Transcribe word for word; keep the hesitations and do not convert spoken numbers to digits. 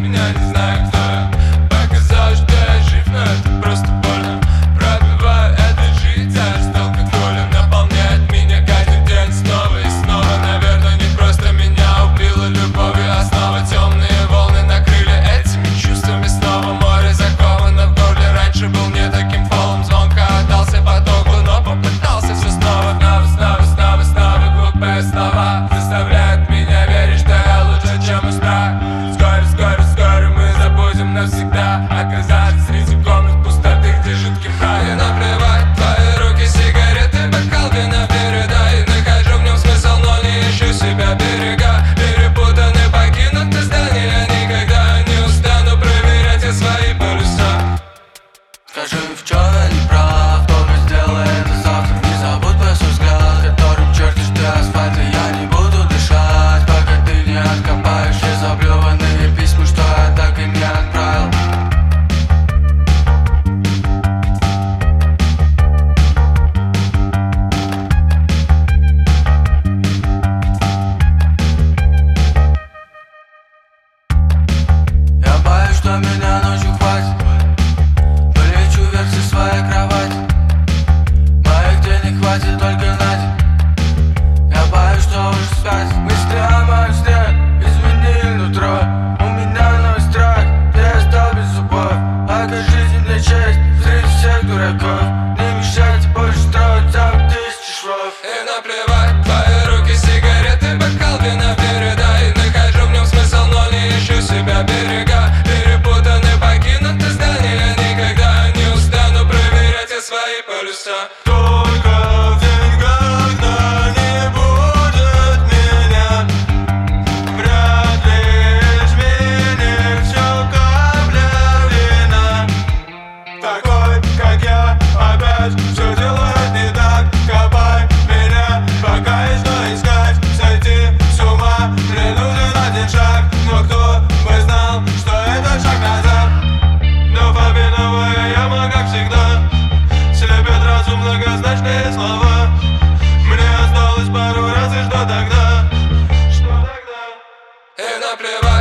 меня, не знаю кто я. Показалось, что я жив, но это просто больно. Пробиваю этой жить, а что алкоголем наполняет меня каждый день снова и снова. Наверное, не просто меня убила любовью, а снова темные волны накрыли этими чувствами. Снова море заковано в горле. Раньше был не таким полым, звонко отдался потоку, но попытался все снова. Снова, снова, снова, снова глупые слова заставляют меня верить, что я лучше, чем и страх. Скоро, скоро, скоро мы забудем навсегда оказаться среди комнат пустоты, где жуткий мрак. И наплевать, твои руки, сигареты, бокал вина передай. Нахожу в нем смысл, но не ищу себя берега. Перепутаны, покинуты здания, никогда не устану проверять я свои полюса. Скажи, в чем я не прав, кто бы сделал это завтра. Не забудь про свой взгляд, которым чертишь ты асфальт. И я не буду дышать, пока ты не откопаешь все заблеванные письма, что я так и не отправил. Я боюсь, что меня ночью хватит. Полечу вверх со своей кровати. Моих денег хватит только на день. Я боюсь, что уже спать. Мысли о моих снах изменили нутро. У меня новый страх, я стал без зубов. Окажи земле честь среди всех дураков. Не мешайте больше строить там тысячи швов. И наплевать, твои руки, сигареты, бокал вина передай. Нахожу в нем смысл, но не ищу себя берега. Перепутаны, покинуты здания, никогда не устану проверять я свои полюса. Только в деньгах, да не будет меня. Вряд ли изменит все капля вина. Такой, как я, опять все делает не так. Копай меня, пока есть что искать. Сойти с ума, мне нужен один шаг. Но кто бы знал, что это шаг назад. Но фабиновая яма, как всегда, слепят разум многозначные слова. Мне осталось пару раз, и что тогда? Что тогда? И наплевать.